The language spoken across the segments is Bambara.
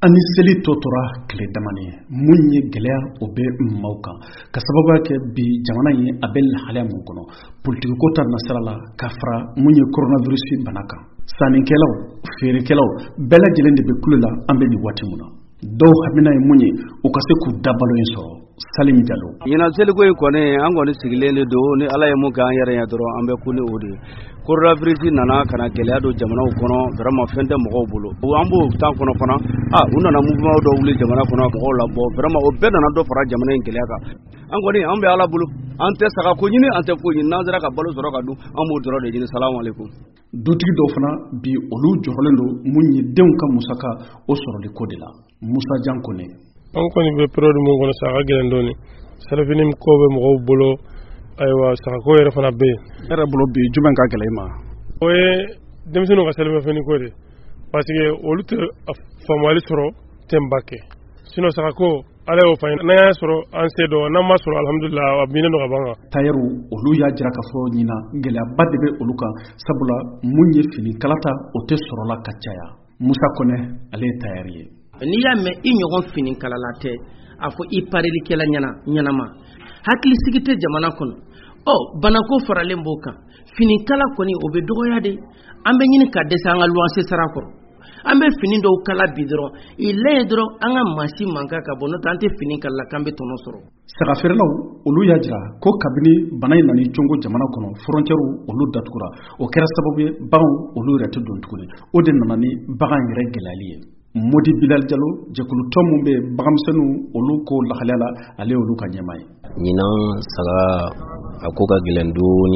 ani seli totora kile damani mun ye gɛlɛya o bɛ maaw kan ka sababu kɛ bi jamana ye a bɛ lahalaya mun kɔnɔ politiki ko ta nasira la ka fara mun ye coronavirus bana kan sannikɛlaw feerekɛlaw bɛɛ lajɛlen de bɛ kulo la an bɛ nin waati mun na dɔw hamina ye mun ye u ka se k'u dabalo in sɔrɔ Salim Jalo ɲinan seliko in kɔni an kɔni sigilen de don ni Ala ye mun kɛ an yɛrɛ ɲɛ dɔrɔn an bɛ ku ni o de coronavirus nana kana gɛlɛya don jamanaw kɔnɔ vraiment fɛn tɛ mɔgɔw bolo an b'o temps kɔnɔ fana u nana mouvement dɔ wuli jamana kɔnɔ mɔgɔw la bɔ vraiment o bɛɛ nana dɔ fara jamana in gɛlɛya kan an kɔni an bɛ Ala bolo an tɛ saga ko ɲini an tɛ ko ɲini n'an sera ka balo sɔrɔ ka dun an b'o dɔrɔn de ɲini salamu alaikum dutigi dɔw fana bi olu jɔrɔlen don mun ye denw ka musaka o sɔrɔli ko de la Musa Jankone an kɔni bɛ période mun kɔnɔ sa a ka gɛlɛn dɔɔni salafini ko bɛ mɔgɔw bolo ayiwa sagako yɛrɛ fana bɛ yen yɛrɛ bolo bi jumɛn ka gɛlɛn ma o ye denmisɛnninw ka salafini ko de parce que olu tɛ faamuyali sɔrɔ tɛnba kɛ sinon sagako Ala y'o fɔ n'an y'a sɔrɔ an se dɔn n'an ma sɔrɔ alhamdulillah a binnen don ka ban kan tailleur olu y'a jira k'a fɔ ɲina gɛlɛyaba de bɛ olu kan sabula mun ye fini kalata o tɛ sɔrɔla ka caya Musa Kone ale ye tailleur ye n'i y'a mɛn i ɲɔgɔn fini kalala tɛ a fɔ i parilikɛla ɲanama hakili sigi tɛ jamana kɔnɔ banako faralen b'o kan fini kala kɔni o bɛ dɔgɔya de an bɛ ɲini ka dɛsɛ an ka luwanse sara kɔrɔ an bɛ fini dɔw kala bi dɔrɔn il est dɔrɔn an ka mansi mankan ka bɔ n'o tɛ an tɛ fini kalala k'an bɛ tɔnɔ sɔrɔ sagafeerelaw olu y'a jira ko kabini bana in nani congo jamana kɔnɔ frontière olu datugura o kɛra sababu ye baganw olu yɛrɛ tɛ don tuguni o de nana ni bagan yɛrɛ gɛlɛyali ye Modi Bilal Jalo jɛkulutɔn mun bɛ baganmisɛnninw olu ko lahalaya la ale olu ka ɲɛmaa ye ɲinan saga a ko ka gɛlɛn dɔɔni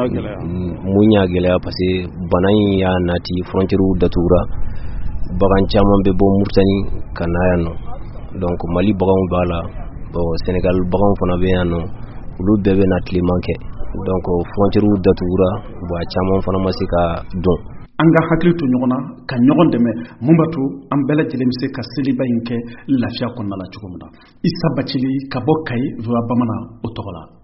mun y'a gɛlɛya parce que bana in y'a nati frontière datugura bagan caman bɛ bɔ Mauritanie ka na yan nɔ donc Mali baganw b'a la Sénégal baganw fana bɛ yan nɔ olu bɛɛ bɛ na tileman kɛ donc frontière datugura a caman fana ma se ka dɔn an ka hakili to ɲɔgɔn na ka ɲɔgɔn dɛmɛ mun b'a to an bɛɛ lajɛlen bɛ se ka seliba in kɛ lafiya kɔnɔna la cogo min na Isa Bacili ka bɔ Kayi Voa Bamanan o tɔgɔ la